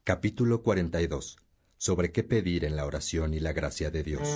Capítulo 42. Sobre qué pedir en la oración y la gracia de Dios.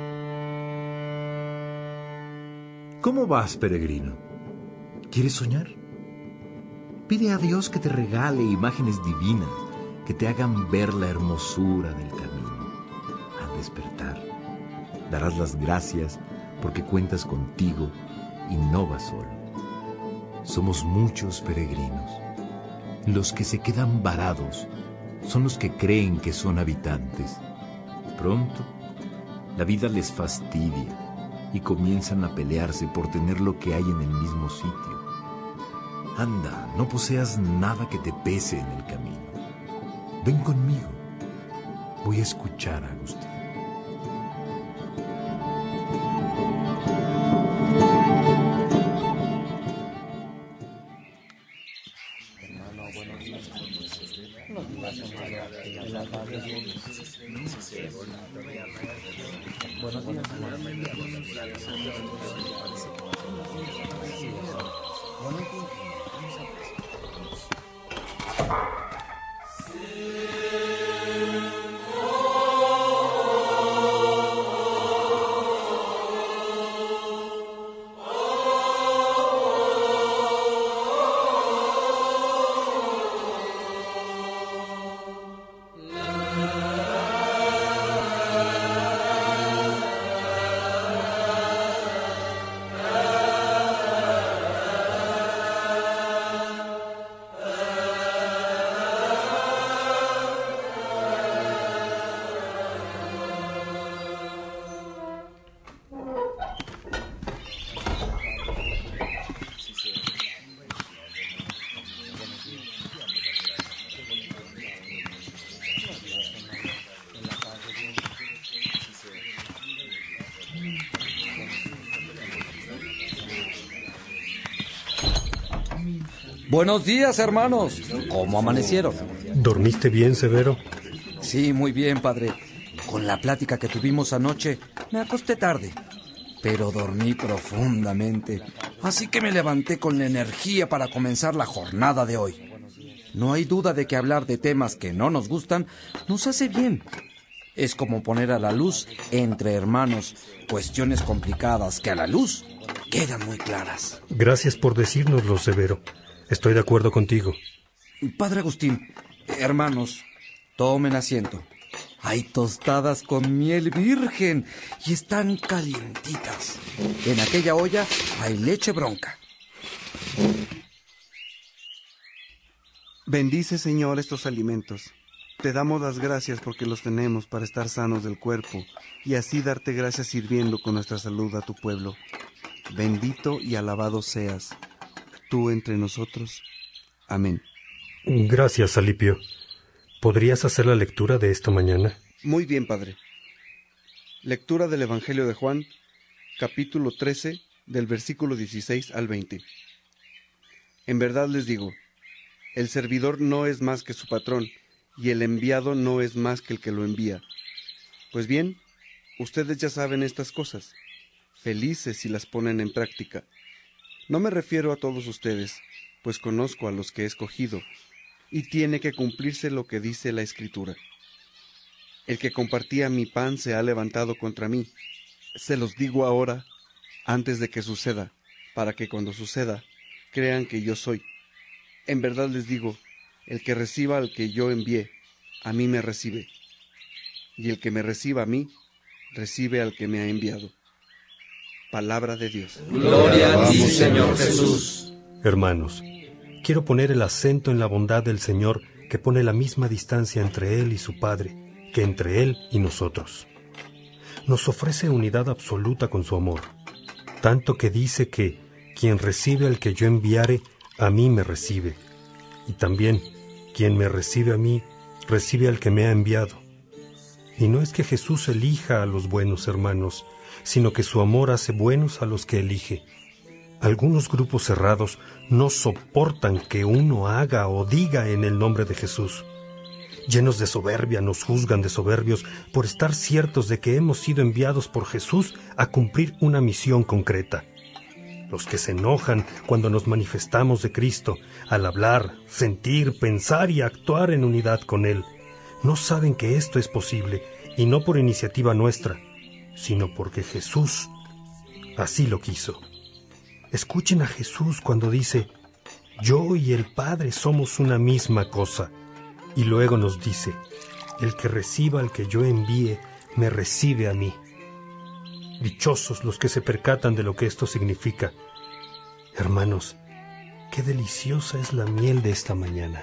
¿Cómo vas, peregrino? ¿Quieres soñar? Pide a Dios que te regale imágenes divinas que te hagan ver la hermosura del camino. Al despertar, darás las gracias porque cuentas contigo y no vas solo. Somos muchos peregrinos. Los que se quedan varados son los que creen que son habitantes. Pronto, la vida les fastidia y comienzan a pelearse por tener lo que hay en el mismo sitio. Anda, no poseas nada que te pese en el camino. Ven conmigo. Voy a escuchar a Agustín. Buenos días, hermanos. ¿Cómo amanecieron? ¿Dormiste bien, Severo? Sí, muy bien, padre. Con la plática que tuvimos anoche, me acosté tarde, pero dormí profundamente. Así que me levanté con la energía para comenzar la jornada de hoy. No hay duda de que hablar de temas que no nos gustan nos hace bien. Es como poner a la luz entre hermanos cuestiones complicadas que a la luz quedan muy claras. Gracias por decírnoslo, Severo. Estoy de acuerdo contigo. Padre Agustín, hermanos, tomen asiento. Hay tostadas con miel virgen y están calientitas. En aquella olla hay leche bronca. Bendice, Señor, estos alimentos. Te damos las gracias porque los tenemos para estar sanos del cuerpo y así darte gracias sirviendo con nuestra salud a tu pueblo. Bendito y alabado seas, tú entre nosotros. Amén. Gracias, Alipio. ¿Podrías hacer la lectura de esta mañana? Muy bien, Padre. Lectura del Evangelio de Juan, capítulo 13, del versículo 16 al 20. En verdad les digo, el servidor no es más que su patrón, y el enviado no es más que el que lo envía. Pues bien, ustedes ya saben estas cosas. Felices si las ponen en práctica. No me refiero a todos ustedes, pues conozco a los que he escogido, y tiene que cumplirse lo que dice la Escritura. El que compartía mi pan se ha levantado contra mí. Se los digo ahora, antes de que suceda, para que cuando suceda, crean que yo soy. En verdad les digo, el que reciba al que yo envié, a mí me recibe. Y el que me reciba a mí, recibe al que me ha enviado. Palabra de Dios. Gloria a ti, Señor Jesús. Hermanos, quiero poner el acento en la bondad del Señor que pone la misma distancia entre Él y su Padre que entre Él y nosotros. Nos ofrece unidad absoluta con su amor, tanto que dice que quien recibe al que yo enviare, a mí me recibe, y también quien me recibe a mí, recibe al que me ha enviado. Y no es que Jesús elija a los buenos hermanos, sino que su amor hace buenos a los que elige. Algunos grupos cerrados no soportan que uno haga o diga en el nombre de Jesús. Llenos de soberbia, nos juzgan de soberbios por estar ciertos de que hemos sido enviados por Jesús a cumplir una misión concreta. Los que se enojan cuando nos manifestamos de Cristo, al hablar, sentir, pensar y actuar en unidad con Él, no saben que esto es posible, y no por iniciativa nuestra, sino porque Jesús así lo quiso. Escuchen a Jesús cuando dice: yo y el Padre somos una misma cosa. Y luego nos dice: el que reciba al que yo envíe, me recibe a mí. Dichosos los que se percatan de lo que esto significa. Hermanos, qué deliciosa es la miel de esta mañana.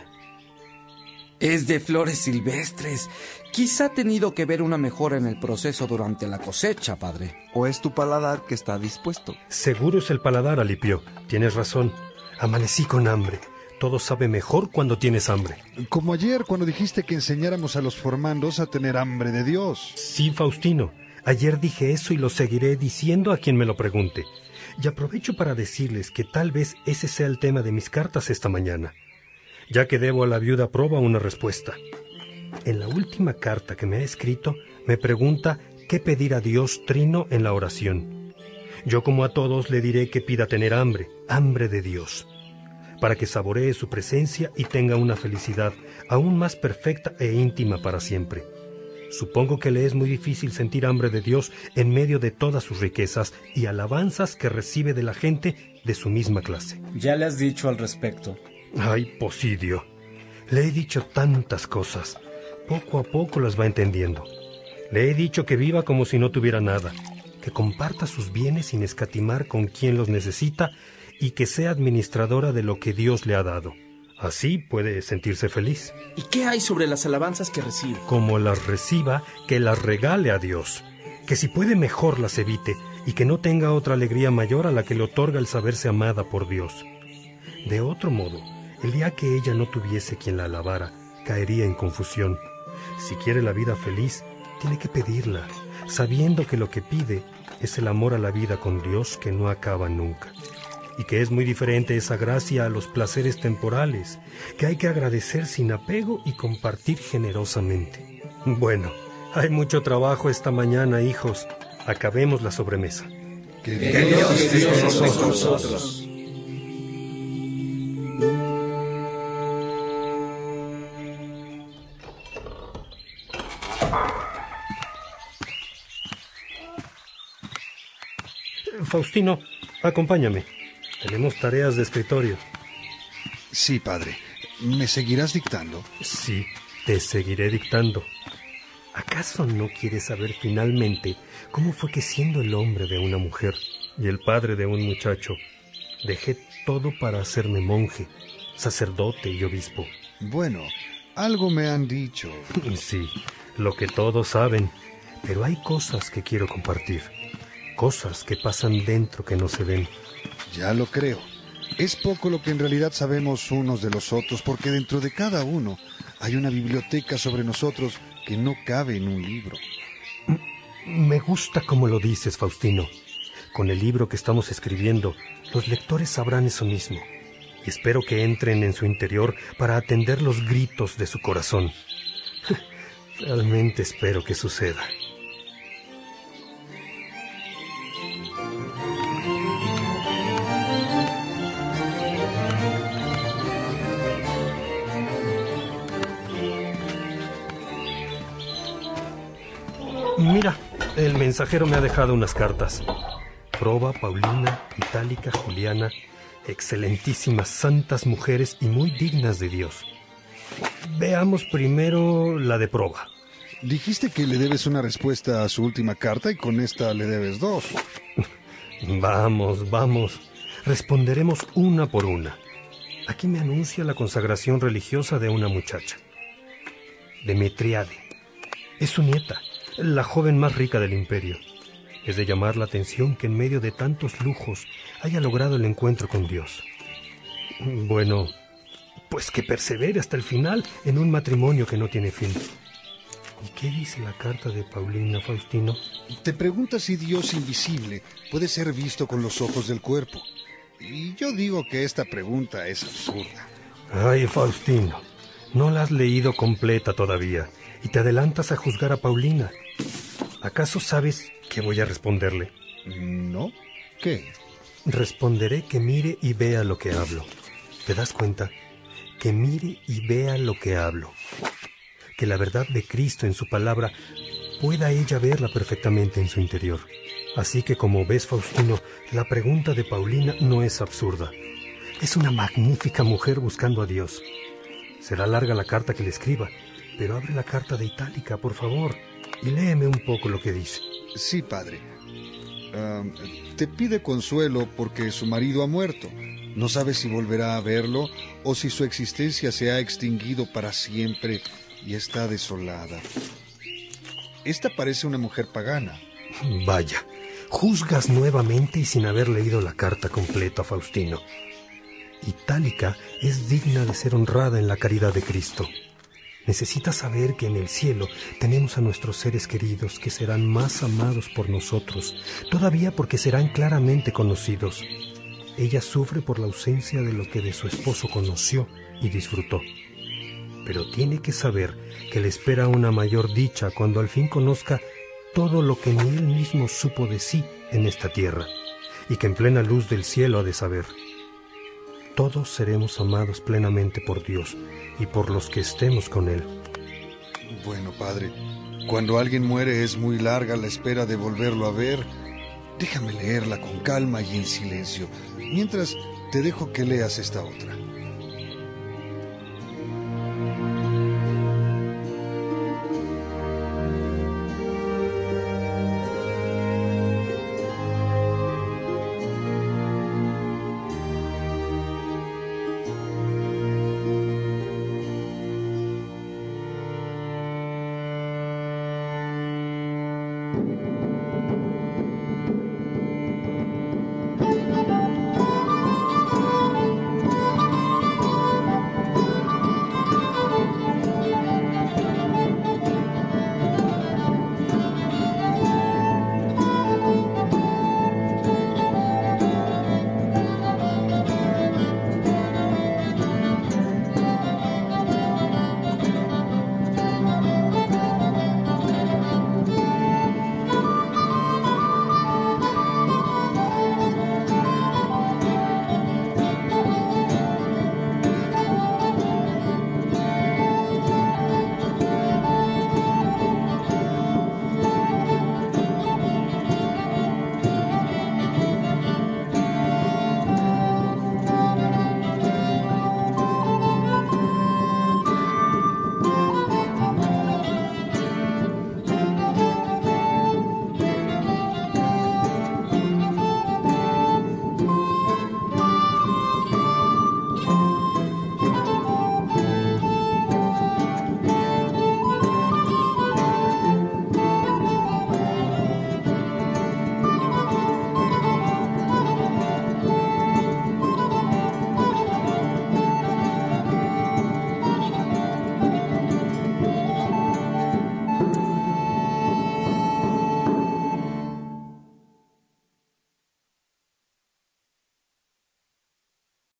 Es de flores silvestres. Quizá ha tenido que ver una mejora en el proceso durante la cosecha, padre. ¿O es tu paladar que está dispuesto? Seguro es el paladar, Alipio. Tienes razón. Amanecí con hambre. Todo sabe mejor cuando tienes hambre. Como ayer cuando dijiste que enseñáramos a los formandos a tener hambre de Dios. Sí, Faustino. Ayer dije eso y lo seguiré diciendo a quien me lo pregunte. Y aprovecho para decirles que tal vez ese sea el tema de mis cartas esta mañana, ya que debo a la viuda Proba una respuesta. En la última carta que me ha escrito, me pregunta qué pedir a Dios Trino en la oración. Yo, como a todos, le diré que pida tener hambre, hambre de Dios, para que saboree su presencia y tenga una felicidad aún más perfecta e íntima para siempre. Supongo que le es muy difícil sentir hambre de Dios en medio de todas sus riquezas y alabanzas que recibe de la gente de su misma clase. Ya le has dicho al respecto. Ay, Posidio, le he dicho tantas cosas. Poco a poco las va entendiendo. Le he dicho que viva como si no tuviera nada, que comparta sus bienes sin escatimar con quien los necesita y que sea administradora de lo que Dios le ha dado. Así puede sentirse feliz. ¿Y qué hay sobre las alabanzas que recibe? Como las reciba, que las regale a Dios. Que si puede mejor las evite y que no tenga otra alegría mayor a la que le otorga el saberse amada por Dios. De otro modo, el día que ella no tuviese quien la alabara, caería en confusión. Si quiere la vida feliz, tiene que pedirla, sabiendo que lo que pide es el amor a la vida con Dios que no acaba nunca. Y que es muy diferente esa gracia a los placeres temporales, que hay que agradecer sin apego y compartir generosamente. Bueno, hay mucho trabajo esta mañana, hijos. Acabemos la sobremesa. Que Dios esté con nosotros. Faustino, acompáñame. Tenemos tareas de escritorio. Sí, padre. ¿Me seguirás dictando? Sí, te seguiré dictando. ¿Acaso no quieres saber finalmente cómo fue que, siendo el hombre de una mujer y el padre de un muchacho, dejé todo para hacerme monje, sacerdote y obispo? Bueno, algo me han dicho. Sí, lo que todos saben, pero hay cosas que quiero compartir, cosas que pasan dentro que no se ven. Ya lo creo. Es poco lo que en realidad sabemos unos de los otros, porque dentro de cada uno hay una biblioteca sobre nosotros que no cabe en un libro. Me gusta como lo dices, Faustino. Con el libro que estamos escribiendo, los lectores sabrán eso mismo. Y espero que entren en su interior para atender los gritos de su corazón. Realmente espero que suceda. Mira, el mensajero me ha dejado unas cartas. Proba, Paulina, Itálica, Juliana, excelentísimas, santas mujeres y muy dignas de Dios. Veamos primero la de Proba. Dijiste que le debes una respuesta a su última carta y con esta le debes 2. Vamos. Responderemos una por una. Aquí me anuncia la consagración religiosa de una muchacha. Demetriade. Es su nieta, la joven más rica del imperio. Es de llamar la atención que en medio de tantos lujos haya logrado el encuentro con Dios. Bueno, pues que persevere hasta el final en un matrimonio que no tiene fin. ¿Y qué dice la carta de Paulina, Faustino? Te pregunta si Dios invisible puede ser visto con los ojos del cuerpo. Y yo digo que esta pregunta es absurda. Ay, Faustino, no la has leído completa todavía y te adelantas a juzgar a Paulina. ¿Acaso sabes qué voy a responderle? ¿No? ¿Qué? Responderé que mire y vea lo que hablo. ¿Te das cuenta? Que mire y vea lo que hablo. que la verdad de Cristo en su palabra pueda ella verla perfectamente en su interior. Así que, como ves, Faustino, la pregunta de Paulina no es absurda. Es una magnífica mujer buscando a Dios. Será larga la carta que le escriba, pero abre la carta de Itálica, por favor, y léeme un poco lo que dice. Sí, padre. Te pide consuelo porque su marido ha muerto. No sabe si volverá a verlo o si su existencia se ha extinguido para siempre y está desolada. Esta parece una mujer pagana. Vaya, juzgas nuevamente y sin haber leído la carta completa, Faustino. Itálica es digna de ser honrada en la caridad de Cristo. Necesita saber que en el cielo tenemos a nuestros seres queridos que serán más amados por nosotros, todavía porque serán claramente conocidos. Ella sufre por la ausencia de lo que de su esposo conoció y disfrutó. Pero tiene que saber que le espera una mayor dicha cuando al fin conozca todo lo que ni él mismo supo de sí en esta tierra, y que en plena luz del cielo ha de saber. Todos seremos amados plenamente por Dios y por los que estemos con Él. Bueno, padre, cuando alguien muere es muy larga la espera de volverlo a ver. Déjame leerla con calma y en silencio. Mientras, te dejo que leas esta otra.